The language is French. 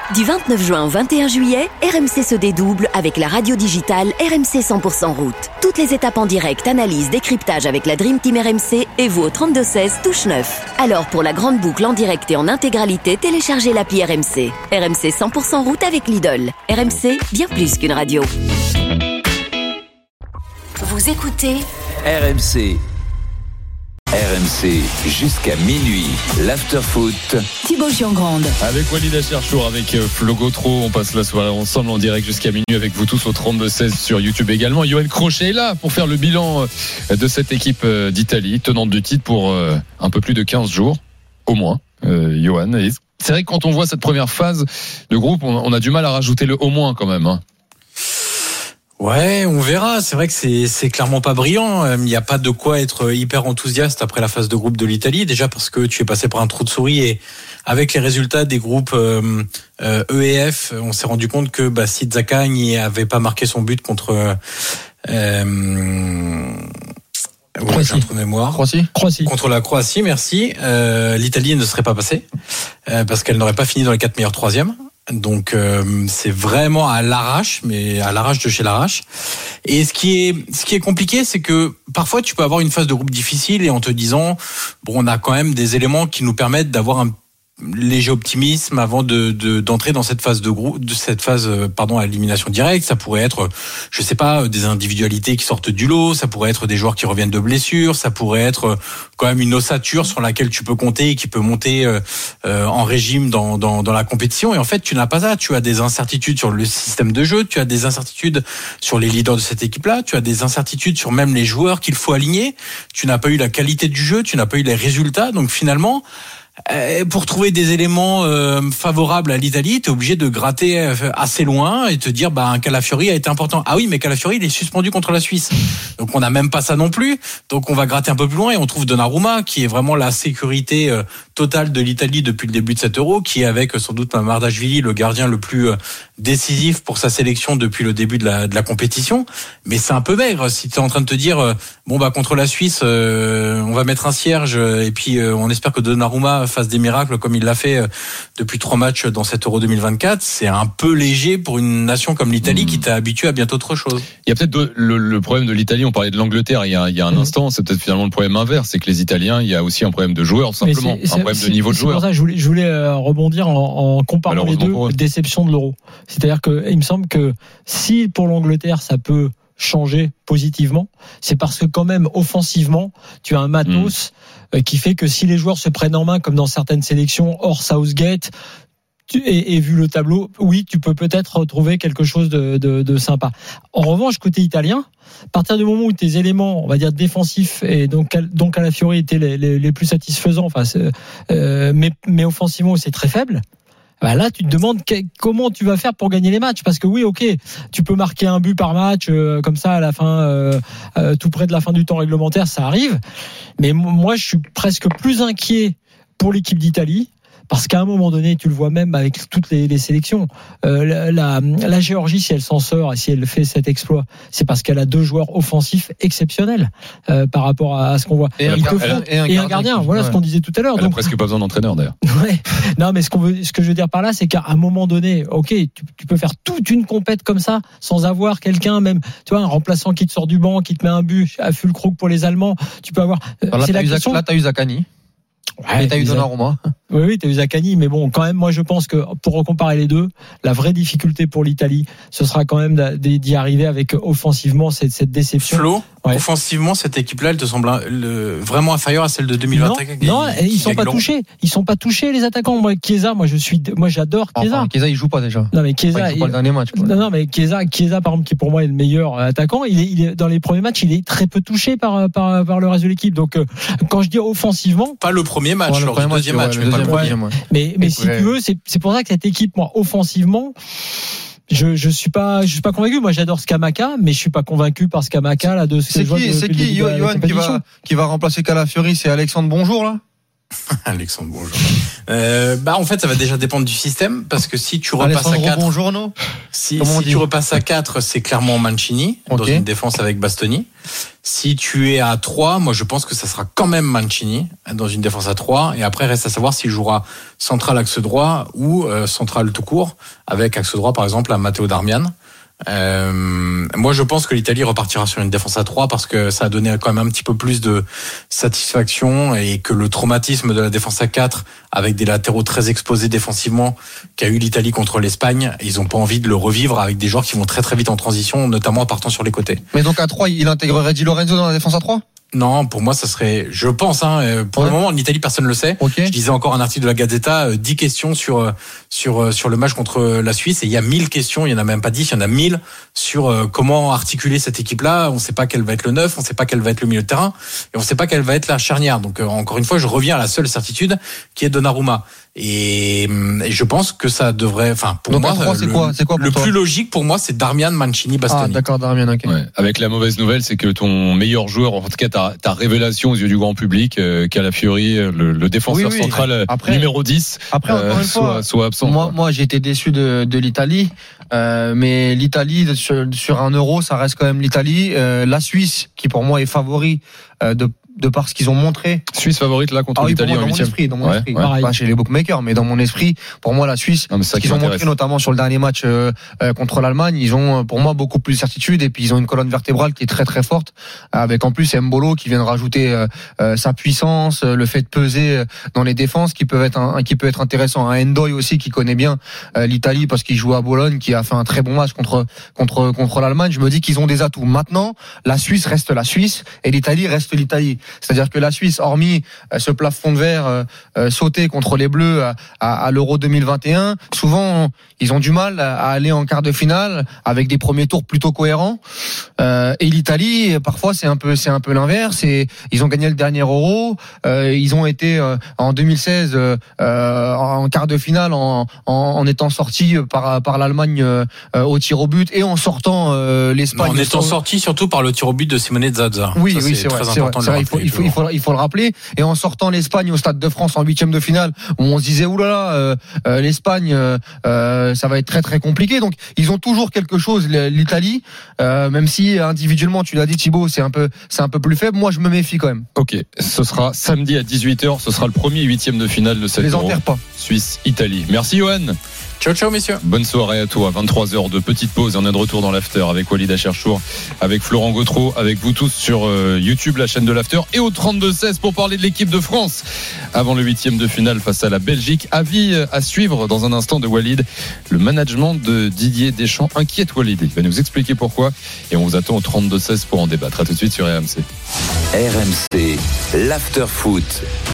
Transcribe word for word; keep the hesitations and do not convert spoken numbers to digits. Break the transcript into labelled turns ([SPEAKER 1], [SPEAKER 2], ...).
[SPEAKER 1] Du vingt-neuf juin au vingt et un juillet, R M C se dédouble avec la radio digitale R M C cent pour cent route. Toutes les étapes en direct, analyse, décryptage avec la Dream Team R M C et vous au trente-deux seize, touche neuf. Alors pour la grande boucle en direct et en intégralité, téléchargez l'appli R M C. R M C cent pour cent route avec Lidl. R M C, bien plus qu'une radio. Vous écoutez
[SPEAKER 2] R M C. R M C jusqu'à minuit, l'afterfoot.
[SPEAKER 1] Thibaut Giangrande.
[SPEAKER 3] Avec Walid Acharchour, avec Flo Gautreau, on passe la soirée ensemble en direct jusqu'à minuit avec vous tous au trente-deux seize sur YouTube également. Yoann Crochet est là pour faire le bilan de cette équipe d'Italie, tenante du titre pour un peu plus de quinze jours, au moins. Euh, Yoann, et c'est vrai que quand on voit cette première phase de groupe, on, on a du mal à rajouter le au moins quand même. Hein.
[SPEAKER 4] Ouais, on verra. C'est vrai que c'est, c'est clairement pas brillant. Il n'y a pas de quoi être hyper enthousiaste après la phase de groupe de l'Italie. Déjà parce que tu es passé par un trou de souris et avec les résultats des groupes euh, euh, E et F, on s'est rendu compte que bah, si Zaccagni avait pas marqué son but contre euh, ouais, j'ai un trou de mémoire.
[SPEAKER 3] Croatie.
[SPEAKER 4] Croatie. Contre la Croatie, merci. Euh, L'Italie ne serait pas passée euh, parce qu'elle n'aurait pas fini dans les quatre meilleurs troisièmes. Donc euh, c'est vraiment à l'arrache, mais à l'arrache de chez l'arrache. Et ce qui est ce qui est compliqué, c'est que parfois tu peux avoir une phase de groupe difficile et en te disant bon, on a quand même des éléments qui nous permettent d'avoir un léger optimisme avant de, de d'entrer dans cette phase de groupe, de cette phase pardon à l'élimination directe. Ça pourrait être, je sais pas, des individualités qui sortent du lot, ça pourrait être des joueurs qui reviennent de blessures, ça pourrait être quand même une ossature sur laquelle tu peux compter et qui peut monter euh, en régime dans dans dans la compétition. Et en fait, tu n'as pas ça. Tu as des incertitudes sur le système de jeu, tu as des incertitudes sur les leaders de cette équipe-là, tu as des incertitudes sur même les joueurs qu'il faut aligner. Tu n'as pas eu la qualité du jeu, tu n'as pas eu les résultats. Donc finalement, pour trouver des éléments euh, favorables à l'Italie, tu es obligé de gratter assez loin et te dire bah un Calafiori a été important. Ah oui, mais Calafiori il est suspendu contre la Suisse. Donc on n'a même pas ça non plus. Donc on va gratter un peu plus loin et on trouve Donnarumma qui est vraiment la sécurité euh, totale de l'Italie depuis le début de cet Euro, qui est avec sans doute un Mardashvili le gardien le plus euh, décisif pour sa sélection depuis le début de la de la compétition. Mais c'est un peu maigre si tu es en train de te dire euh, bon bah contre la Suisse euh, on va mettre un cierge et puis euh, on espère que Donnarumma fasse des miracles comme il l'a fait depuis trois matchs dans cet Euro deux mille vingt-quatre. C'est un peu léger pour une nation comme l'Italie mmh. qui t'a habitué à bien autre chose.
[SPEAKER 3] Il y a peut-être de, le, le problème de l'Italie, on parlait de l'Angleterre il y a, il y a un mmh. instant, c'est peut-être finalement le problème inverse, c'est que les Italiens, il y a aussi un problème de joueurs, simplement,
[SPEAKER 5] c'est, c'est,
[SPEAKER 3] un problème
[SPEAKER 5] c'est,
[SPEAKER 3] de niveau de joueurs.
[SPEAKER 5] C'est pour ça que je voulais, je voulais rebondir en, en comparant les deux déceptions de l'Euro. C'est-à-dire que il me semble que si pour l'Angleterre ça peut changer positivement, c'est parce que quand même offensivement, tu as un matos mmh. qui fait que si les joueurs se prennent en main comme dans certaines sélections hors Southgate et, et vu le tableau, oui, tu peux peut-être retrouver quelque chose de, de, de sympa. En revanche, côté italien, à partir du moment où tes éléments, on va dire défensifs et donc donc Calafiori étaient les, les, les plus satisfaisants, enfin, euh, mais mais offensivement c'est très faible. Bah là, tu te demandes que, comment tu vas faire pour gagner les matchs, parce que oui, ok, tu peux marquer un but par match euh, comme ça à la fin, euh, euh, tout près de la fin du temps réglementaire, ça arrive. Mais moi, je suis presque plus inquiet pour l'équipe d'Italie. Parce qu'à un moment donné, tu le vois même avec toutes les, les sélections, euh, la, la, la Géorgie, si elle s'en sort et si elle fait cet exploit, c'est parce qu'elle a deux joueurs offensifs exceptionnels euh, par rapport à, à ce qu'on voit.
[SPEAKER 3] Et, un,
[SPEAKER 5] faut,
[SPEAKER 3] et, un,
[SPEAKER 5] et un gardien, gardien voilà ouais. ce qu'on disait tout à l'heure.
[SPEAKER 3] Elle donc, a presque pas besoin d'entraîneur d'ailleurs.
[SPEAKER 5] Ouais. Non, mais ce, qu'on veut, ce que je veux dire par là, c'est qu'à un moment donné, ok, tu, tu peux faire toute une compète comme ça sans avoir quelqu'un, même, tu vois, un remplaçant qui te sort du banc, qui te met un but à Füllkrug pour les Allemands. Tu peux avoir.
[SPEAKER 6] Euh, là, c'est la question. Là, t'as eu Zaccagni.
[SPEAKER 5] Ouais,
[SPEAKER 6] et t'as eu Donnarumma.
[SPEAKER 5] Oui, oui, t'as eu Zaccagni, mais bon, quand même, moi, je pense que pour comparer les deux, la vraie difficulté pour l'Italie, ce sera quand même d'y arriver avec offensivement cette, cette déception.
[SPEAKER 4] Flo, ouais. Offensivement, cette équipe-là, elle te semble le, vraiment inférieure à celle de deux mille vingt et un.
[SPEAKER 5] Non, non, ils sont pas touchés. Ils sont pas touchés, les attaquants. Moi, Chiesa, moi, je suis, moi, j'adore Chiesa.
[SPEAKER 6] Enfin, Chiesa, il joue pas déjà.
[SPEAKER 5] Non, mais Chiesa,
[SPEAKER 6] enfin, il joue pas le dernier match. Quoi.
[SPEAKER 5] Non, non, mais Chiesa, Chiesa, par exemple, qui pour moi est le meilleur attaquant, il est, il est dans les premiers matchs, il est très peu touché par, par, par le reste de l'équipe. Donc, euh, quand je dis offensivement,
[SPEAKER 4] pas le premier match,
[SPEAKER 6] ouais, le premier
[SPEAKER 4] deuxième match,
[SPEAKER 6] ouais, mais pas le deuxième. Ouais.
[SPEAKER 5] Mais, mais si tu veux, c'est, c'est pour ça que cette équipe, moi, offensivement, je, je suis pas, je suis pas convaincu. Moi, j'adore Scamacca, mais je suis pas convaincu par Scamacca, là, de ce que
[SPEAKER 6] c'est
[SPEAKER 5] je vois.
[SPEAKER 6] Qui,
[SPEAKER 5] de,
[SPEAKER 6] c'est qui, Yoann, qui va, qui va remplacer Calafiori? C'est Alexandre Bonjour, là?
[SPEAKER 4] Alexandre, bonjour. Euh, bah en fait, ça va déjà dépendre du système parce que si tu repasses
[SPEAKER 6] Alessandro,
[SPEAKER 4] à quatre,
[SPEAKER 6] bonjour, non
[SPEAKER 4] si, si tu repasses à quatre, c'est clairement Mancini okay. dans une défense avec Bastoni. Si tu es à trois, moi je pense que ça sera quand même Mancini dans une défense à trois. Et après, reste à savoir s'il jouera central axe droit ou euh, central tout court avec axe droit par exemple à Matteo Darmian. Euh, moi je pense que l'Italie repartira sur une défense à trois parce que ça a donné quand même un petit peu plus de satisfaction et que le traumatisme de la défense à quatre avec des latéraux très exposés défensivement qu'a eu l'Italie contre l'Espagne, ils ont pas envie de le revivre avec des joueurs qui vont très très vite en transition, notamment en partant sur les côtés.
[SPEAKER 6] Mais donc à trois, il intégrerait Di Lorenzo dans la défense à trois ?
[SPEAKER 4] Non, pour moi, ça serait, je pense, hein, pour ouais. le moment, en Italie, personne ne le sait.
[SPEAKER 6] Okay.
[SPEAKER 4] Je lisais encore un article de la Gazzetta, euh, dix questions sur, sur, sur le match contre la Suisse, et il y a mille questions, il y en a même pas dix, il y en a mille sur euh, comment articuler cette équipe-là. On ne sait pas quel va être le neuf, on ne sait pas quel va être le milieu de terrain, et on ne sait pas quelle va être la charnière. Donc, euh, encore une fois, je reviens à la seule certitude, qui est Donnarumma. Et, et je pense que ça devrait, enfin, pour
[SPEAKER 6] Donc
[SPEAKER 4] moi,
[SPEAKER 6] trois, c'est
[SPEAKER 4] le,
[SPEAKER 6] quoi, c'est quoi pour
[SPEAKER 4] le
[SPEAKER 6] toi
[SPEAKER 4] plus logique pour moi, c'est Darmian, Mancini, Bastoni.
[SPEAKER 6] Ah, d'accord, Darmian, ok.
[SPEAKER 3] Ouais. Avec la mauvaise nouvelle, c'est que ton meilleur joueur, en tout cas ta, ta révélation aux yeux du grand public, euh, Calafiori, le, le défenseur oui, oui. central après, numéro dix,
[SPEAKER 6] après, encore euh, une fois,
[SPEAKER 3] soit, soit absent.
[SPEAKER 6] Moi, moi, j'ai été déçu de, de l'Italie, euh, mais l'Italie sur, sur un euro, ça reste quand même l'Italie. Euh, la Suisse, qui pour moi est favori euh, de de par ce qu'ils ont montré.
[SPEAKER 3] Suisse favorite là contre
[SPEAKER 6] ah oui,
[SPEAKER 3] l'Italie
[SPEAKER 6] moi,
[SPEAKER 3] en huitième.
[SPEAKER 6] Dans mon esprit, dans mon
[SPEAKER 3] ouais,
[SPEAKER 6] esprit.
[SPEAKER 3] Ouais.
[SPEAKER 6] Pas chez les bookmakers, mais dans mon esprit, pour moi la Suisse, non, ce qu'ils ont montré notamment sur le dernier match euh, euh, contre l'Allemagne, ils ont pour moi beaucoup plus de certitude et puis ils ont une colonne vertébrale qui est très très forte, avec en plus Mbolo qui vient de rajouter euh, euh, sa puissance, euh, le fait de peser dans les défenses qui peuvent être un, qui peut être intéressant. Un Endoy aussi qui connaît bien euh, l'Italie parce qu'il joue à Bologne, qui a fait un très bon match contre contre contre l'Allemagne. Je me dis qu'ils ont des atouts. Maintenant, la Suisse reste la Suisse et l'Italie reste l'Italie. C'est-à-dire que la Suisse, hormis euh, ce plafond de verre euh, euh, sauté contre les Bleus à, à, à l'Euro deux mille vingt et un, souvent ils ont du mal à, à aller en quart de finale avec des premiers tours plutôt cohérents. Euh, et l'Italie, parfois c'est un peu c'est un peu l'inverse. Et ils ont gagné le dernier Euro. Euh, ils ont été euh, en deux mille seize euh, en quart de finale en, en, en étant sortis par par l'Allemagne euh, au tir au but et en sortant euh, l'Espagne.
[SPEAKER 4] Non, en étant sortis surtout par le tir au but de Simone Zaza.
[SPEAKER 6] Oui,
[SPEAKER 4] Ça,
[SPEAKER 6] oui,
[SPEAKER 4] c'est,
[SPEAKER 6] c'est
[SPEAKER 4] très
[SPEAKER 6] vrai.
[SPEAKER 4] important.
[SPEAKER 6] C'est vrai. Il faut, il faut, il faut, il faut le rappeler. Et en sortant l'Espagne au Stade de France en huitième de finale, où on se disait oulala, euh, euh, l'Espagne, euh, ça va être très très compliqué. Donc ils ont toujours quelque chose, l'Italie, euh, même si individuellement, tu l'as dit Thibaut, c'est un peu, c'est un peu plus faible. Moi, je me méfie quand même.
[SPEAKER 3] Ok, ce sera samedi à dix-huit heures. Ce sera le premier huitième de finale de cette
[SPEAKER 6] Les enterre pas.
[SPEAKER 3] Suisse-Italie. Merci Johan.
[SPEAKER 4] Ciao, ciao, messieurs.
[SPEAKER 3] Bonne soirée à toi. vingt-trois heures de petite pause. On est de retour dans l'after avec Walid Acharchour, avec Florent Gautreau, avec vous tous sur YouTube, la chaîne de l'after, et au trente-deux seize pour parler de l'équipe de France avant le huitième de finale face à la Belgique. Avis à suivre dans un instant de Walid. Le management de Didier Deschamps inquiète Walid. Il va nous expliquer pourquoi. Et on vous attend au trente-deux seize pour en débattre. À tout de suite sur R M C.
[SPEAKER 2] R M C, l'after foot.